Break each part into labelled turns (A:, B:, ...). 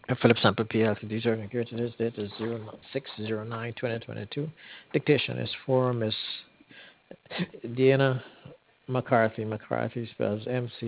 A: Philip Sample PLC. These are here today's date is 0609-2022. Dictation is for Miss Deanna McCarthy. McCarthy spells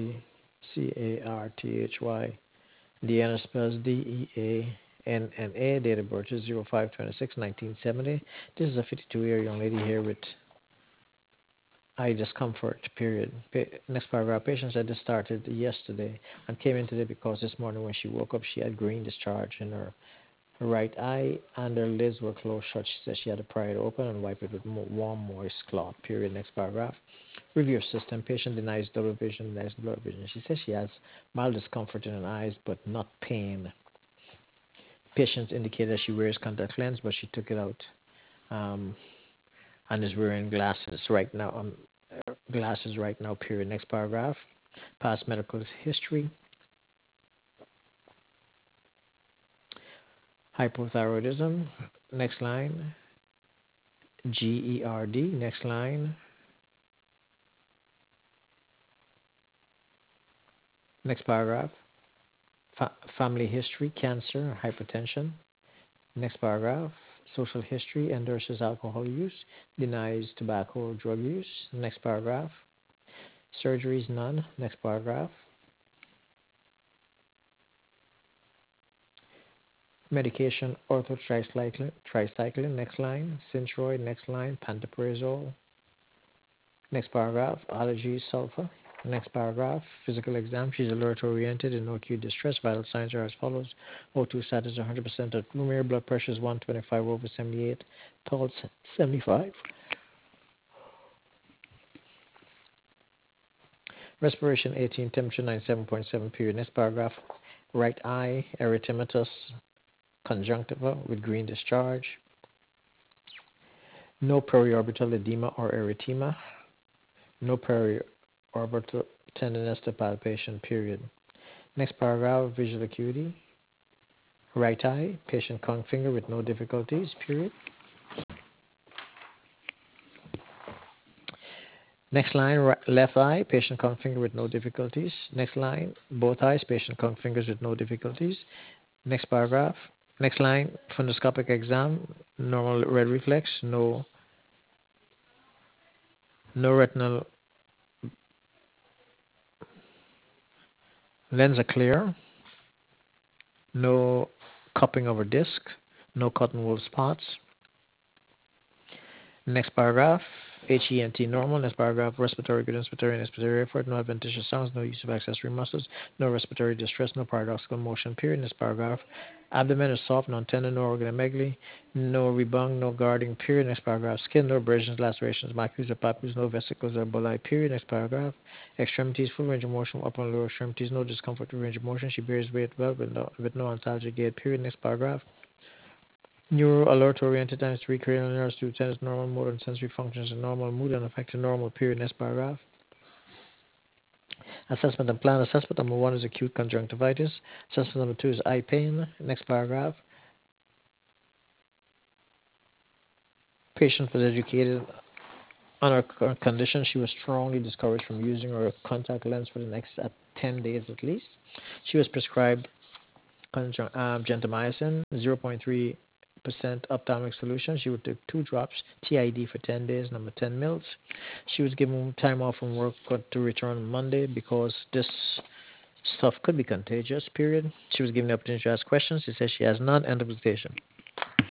A: McCarthy. Deanna spells Deanna. Date of birth is 05/26/1970. This is a 52-year young lady here with eye discomfort, period. Next paragraph. Patient said this started yesterday and came in today because this morning when she woke up, she had green discharge in her right eye and her lids were closed shut. She said she had to pry it open and wipe it with warm, moist cloth, period. Next paragraph. Review system. Patient denies double vision, denies blurred vision. She says she has mild discomfort in her eyes but not pain. Patient indicated that she wears contact lens, but she took it out um, and is wearing glasses right now. Glasses right now, period. Next paragraph. Past medical history. Hypothyroidism. Next line. GERD. Next line. Next paragraph. Family history. Cancer. Hypertension. Next paragraph. Social history. Endorses alcohol use. Denies tobacco or drug use. Next paragraph. Surgeries none. Next paragraph. Medication orthotricycline. Next line. Synthroid. Next line. Pantoprazole. Next paragraph. Allergies sulfur. Next paragraph. Physical exam. She's alert oriented and no acute distress. Vital signs are as follows. O2 status 100% at room air. Blood pressure is 125/78. Pulse 75. Respiration 18. Temperature 97.7. Period. Next paragraph. Right eye. Erythematous conjunctiva with green discharge. No periorbital edema or erythema. No periorbital tenderness to palpation, period. Next paragraph, visual acuity. Right eye, patient conch finger with no difficulties, period. Next line, left eye, patient conch finger with no difficulties. Next line, both eyes, patient conch fingers with no difficulties. Next paragraph. Next line, fundoscopic exam, normal red reflex, no retinal lens are clear, no cupping over disc, no cotton wool spots. Next paragraph, HENT normal. Next paragraph, respiratory good, inspiratory effort, no adventitious sounds, no use of accessory muscles, no respiratory distress, no paradoxical motion, period. Next paragraph, abdomen is soft, non-tender, no organomegaly, no rebung, no guarding, period. Next paragraph, skin, no abrasions, lacerations, macules or papules, no vesicles or bulli, period. Next paragraph, extremities, full range of motion, upper and lower extremities, no discomfort with range of motion. She bears weight well with no antalgic gait, period. Next paragraph, neuro alert oriented times 3 cranial nerves to tennis normal motor and sensory functions and normal mood and affected normal, period. Next paragraph. Assessment and plan. Assessment number 1 is acute conjunctivitis. Assessment number 2 is eye pain. Next paragraph. Patient was educated on her condition. She was strongly discouraged from using her contact lens for the next 10 days at least. She was prescribed gentamicin 0.3% ophthalmic solution. She would take 2 drops TID for 10 days, number 10 mils. She was given time off from work to return on Monday because this stuff could be contagious, period. She was given the opportunity to ask questions. She says she has none. End of the station.